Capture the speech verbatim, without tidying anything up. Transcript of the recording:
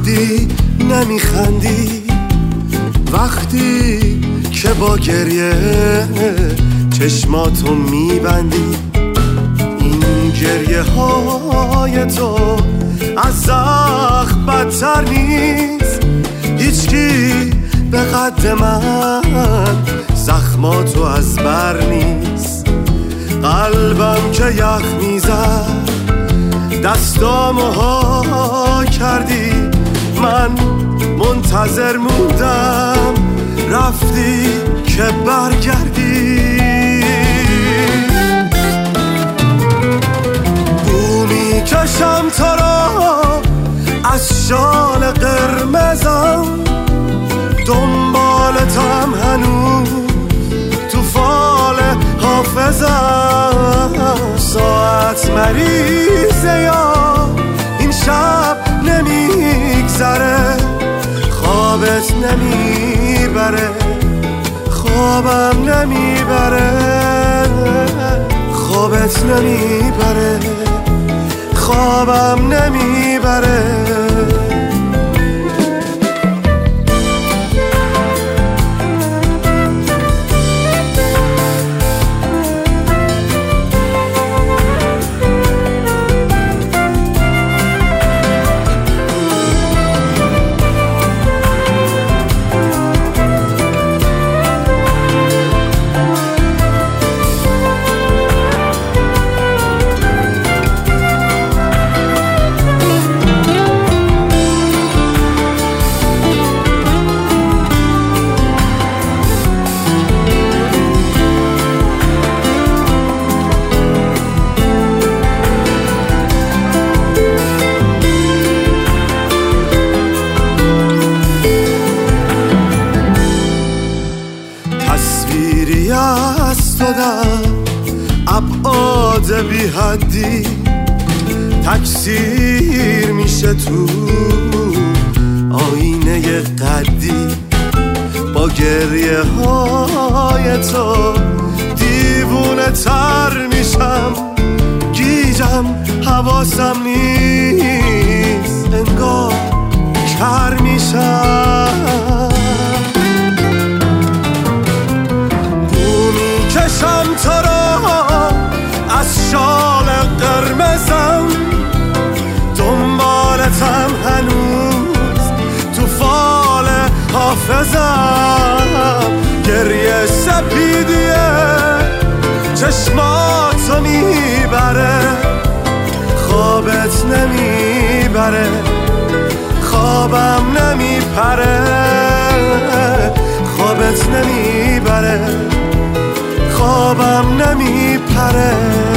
وقتی نمیخندی، وقتی که با گریه چشماتو میبندی، این گریه های تو از زخم بدتر نیست. هیچکی به قد من زخماتو از بر نیست. قلبم که یخ میزد دستامو ها کردی، من منتظر موندم رفتی که برگردی. بو میکشم تو را از شال قرمزم، دنبالتم هنوز تو فال حافظم. ساعت مریضه یا این شب نمیگذره، خوابت نمیبره، خوابم نمیبره، خوابت نمیبره، خوابم نمیبره. تصویری از تو در ابعاد بی حدی تکثیر میشه تو آینه قدی. با گریه های تو دیوونه تر میشم، گیجم حواسم نیست، انگار کر میشم. کشم تو را از شال قرمزم، دنبالتم هنوز تو فال حافظم. گریه سپیدیه چشماتو میبره، خوابت نمیبره، خوابم نمیپره، خوابت نمیبره، خوابم نمیپره.